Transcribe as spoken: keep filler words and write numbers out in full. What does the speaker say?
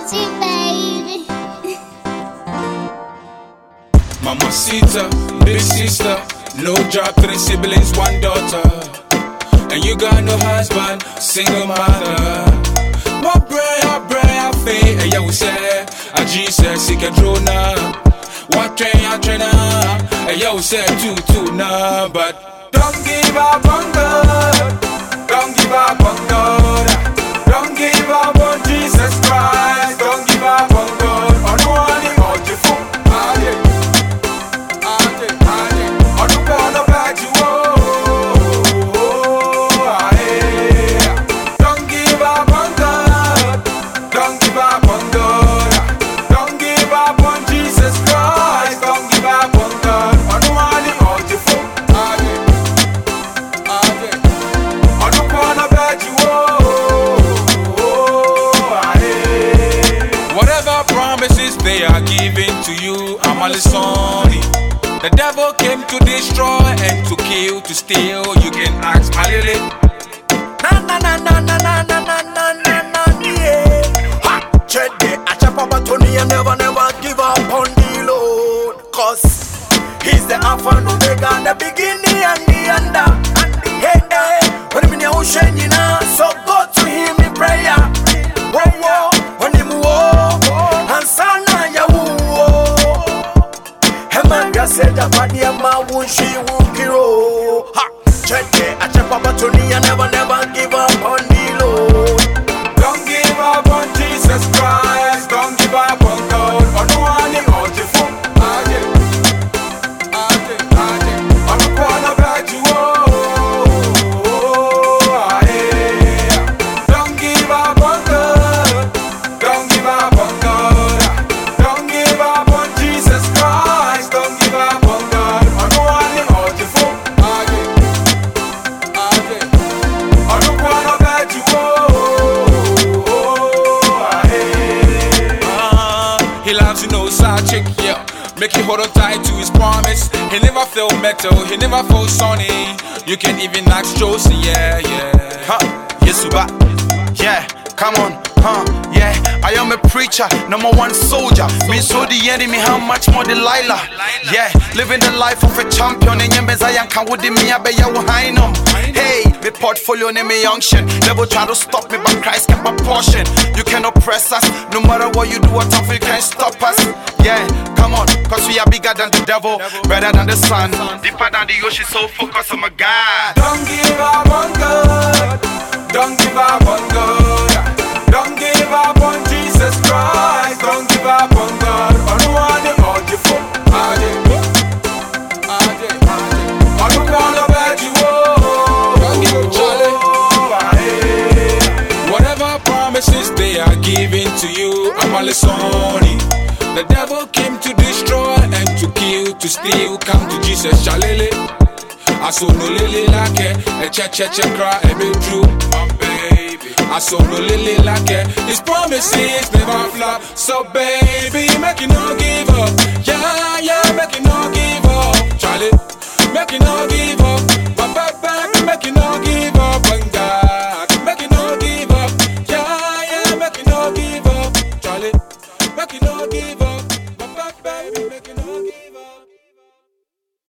want you, baby. Mamacita, big sister, no job, three siblings, one daughter. And you got no husband, single mother. What pray, I pray, I faith, and you say, a Jesus, he can draw now. What train, I train now, and you say, two, two, now. But don't give up on God, don't give up on God, don't give up on Jesus Christ, don't give up on God, on one or the fool. They are giving to you, I'm a Sonny. The devil came to destroy and to kill, to steal. You can ask Malele. Na na na na na na na na na na na yeah. Ha! Chede, Achapapa Tony, and never never give up on the Lord. Cause He's the Alpha and Omega, the beginning and the end. And the end. When I'm in the ocean, you know, so go to Him in prayer. Whoa, whoa, when Him whoa, and son. Said that body of my wound, she won't hero. Ha! Check it, I check Papa Tony, I never, never give up on the Lord. Don't give up on Jesus Christ, don't give up on God, on one or the fool. Aje, aje, aje, on the corner back you oh, aye. Don't give up on God, don't give up on God, don't give up on Jesus Christ, don't give up on God, on one or the fool. Aje, aje, on the corner back you oh, aye. He loves you, no side chick, yeah. Make you hold on tight to his promise. He never feel metal, he never feel sunny. You can even ask Josie, yeah, yeah. Huh, Yesuba, yeah, come on, huh, yeah. I am a preacher, number one soldier. Me so the enemy, how much more Delilah? Yeah, living the life of a champion. And Yembezayan can would me a beya wahinum. Hey, the portfolio name me unction. Never try to stop me, but Christ kept a portion. You cannot press us, no matter what you do or something, you can't stop us. Yeah, come on, cause we are bigger than the devil, better than the sun, deeper than the ocean, so focus on my God. Don't give up on God, don't give up on God, don't give up on Jesus Christ, don't give up on God, on one or the fool. Aje, aje, aje, on the corner bed you oh, don't give up, Charlie. Whatever promises they are giving to you, I'm a Sonny. The devil came to destroy and to kill, to steal. Come to Jesus, Shalele. I saw no lily like it, a cha cha cha cry, a bit true, my baby. I saw no lily like it, His promises never flop. So baby, make you no give up, yeah, yeah, make you no give up, Charlie, make you no give up.